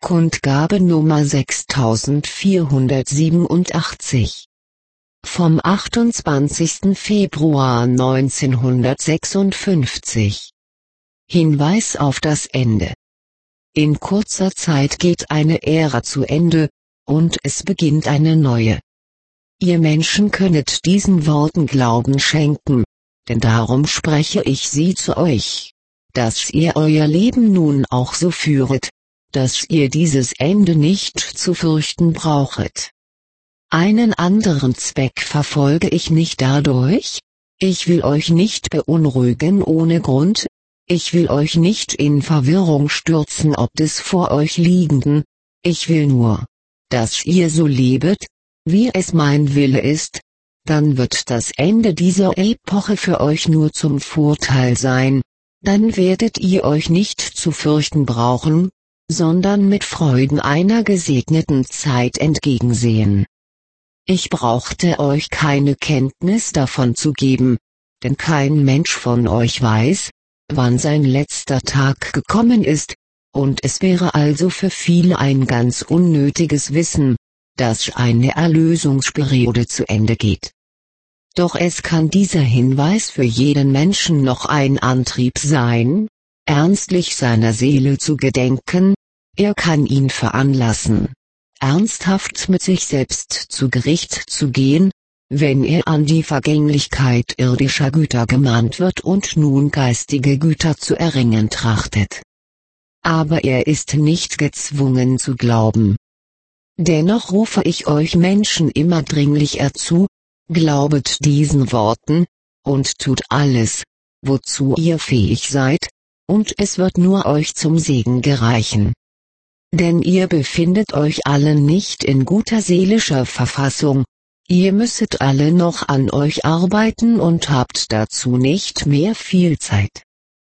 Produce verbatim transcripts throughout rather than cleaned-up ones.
Kundgabe Nummer sechstausendvierhundertsiebenundachtzig. Vom achtundzwanzigsten Februar neunzehnhundertsechsundfünfzig. Hinweis auf das Ende. In kurzer Zeit geht eine Ära zu Ende, und es beginnt eine neue. Ihr Menschen könnet diesen Worten Glauben schenken, denn darum spreche ich sie zu euch, dass ihr euer Leben nun auch so führet, dass ihr dieses Ende nicht zu fürchten brauchet. Einen anderen Zweck verfolge ich nicht dadurch, ich will euch nicht beunruhigen ohne Grund, ich will euch nicht in Verwirrung stürzen ob des vor euch Liegenden, ich will nur, dass ihr so lebet, wie es mein Wille ist, dann wird das Ende dieser Epoche für euch nur zum Vorteil sein, dann werdet ihr euch nicht zu fürchten brauchen, sondern mit Freuden einer gesegneten Zeit entgegensehen. Ich brauchte euch keine Kenntnis davon zu geben, denn kein Mensch von euch weiß, wann sein letzter Tag gekommen ist, und es wäre also für viele ein ganz unnötiges Wissen, dass eine Erlösungsperiode zu Ende geht. Doch es kann dieser Hinweis für jeden Menschen noch ein Antrieb sein, ernstlich seiner Seele zu gedenken, er kann ihn veranlassen, ernsthaft mit sich selbst zu Gericht zu gehen, wenn er an die Vergänglichkeit irdischer Güter gemahnt wird und nun geistige Güter zu erringen trachtet. Aber er ist nicht gezwungen zu glauben. Dennoch rufe ich euch Menschen immer dringlicher zu, glaubet diesen Worten, und tut alles, wozu ihr fähig seid, und es wird nur euch zum Segen gereichen. Denn ihr befindet euch alle nicht in guter seelischer Verfassung, ihr müsset alle noch an euch arbeiten und habt dazu nicht mehr viel Zeit.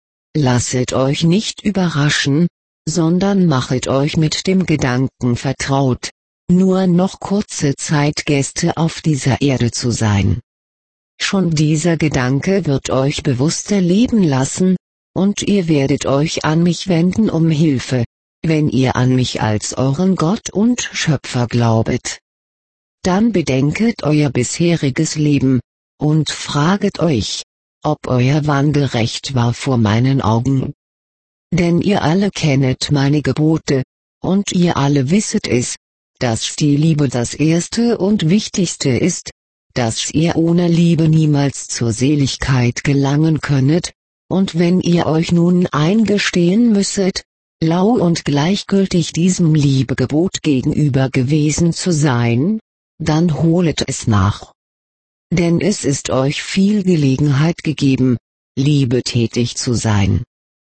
Lasset euch nicht überraschen, sondern machet euch mit dem Gedanken vertraut, nur noch kurze Zeit Gäste auf dieser Erde zu sein. Schon dieser Gedanke wird euch bewusster leben lassen, und ihr werdet euch an mich wenden um Hilfe, wenn ihr an mich als euren Gott und Schöpfer glaubet. Dann bedenket euer bisheriges Leben, und fraget euch, ob euer Wandel recht war vor meinen Augen. Denn ihr alle kennet meine Gebote, und ihr alle wisset es, dass die Liebe das Erste und Wichtigste ist, dass ihr ohne Liebe niemals zur Seligkeit gelangen könnet, und wenn ihr euch nun eingestehen müsset, lau und gleichgültig diesem Liebegebot gegenüber gewesen zu sein, dann holet es nach. Denn es ist euch viel Gelegenheit gegeben, liebetätig zu sein.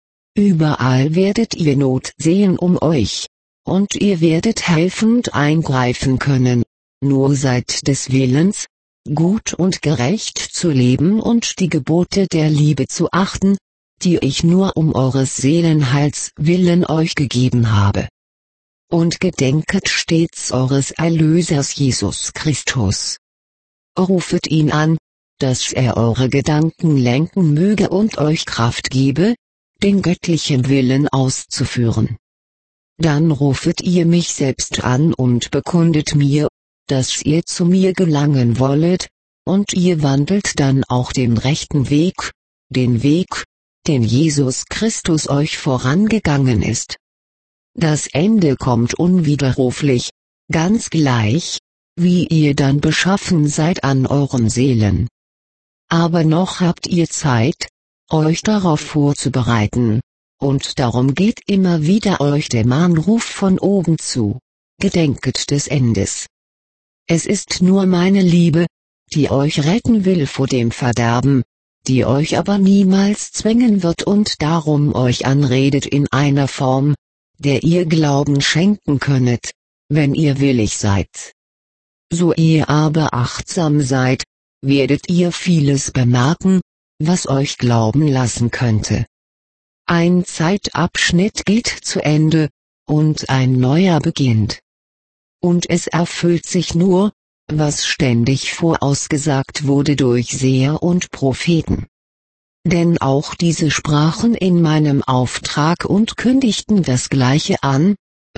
Überall werdet ihr Not sehen um euch, und ihr werdet helfend eingreifen können, nur seid des Willens, gut und gerecht zu leben und die Gebote der Liebe zu achten, die ich nur um eures Seelenheils willen euch gegeben habe. Und gedenket stets eures Erlösers Jesus Christus. Rufet ihn an, dass er eure Gedanken lenken möge und euch Kraft gebe, den göttlichen Willen auszuführen. Dann rufet ihr mich selbst an und bekundet mir, dass ihr zu mir gelangen wollet, und ihr wandelt dann auch den rechten Weg, den Weg, den Jesus Christus euch vorangegangen ist. Das Ende kommt unwiderruflich, ganz gleich, wie ihr dann beschaffen seid an euren Seelen. Aber noch habt ihr Zeit, euch darauf vorzubereiten, und darum geht immer wieder euch der Mahnruf von oben zu, gedenket des Endes. Es ist nur meine Liebe, die euch retten will vor dem Verderben, die euch aber niemals zwängen wird und darum euch anredet in einer Form, der ihr Glauben schenken könnet, wenn ihr willig seid. So ihr aber achtsam seid, werdet ihr vieles bemerken, was euch glauben lassen könnte. Ein Zeitabschnitt geht zu Ende, und ein neuer beginnt. Und es erfüllt sich nur, was ständig vorausgesagt wurde durch Seher und Propheten. Denn auch diese sprachen in meinem Auftrag und kündigten das Gleiche an,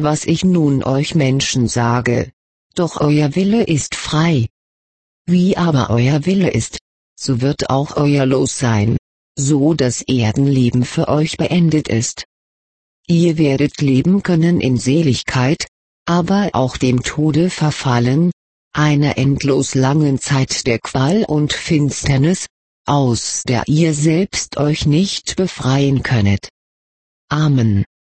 was ich nun euch Menschen sage. Doch euer Wille ist frei. Wie aber euer Wille ist, so wird auch euer Los sein, so das Erdenleben für euch beendet ist. Ihr werdet leben können in Seligkeit, aber auch dem Tode verfallen, einer endlos langen Zeit der Qual und Finsternis, aus der ihr selbst euch nicht befreien könnet. Amen.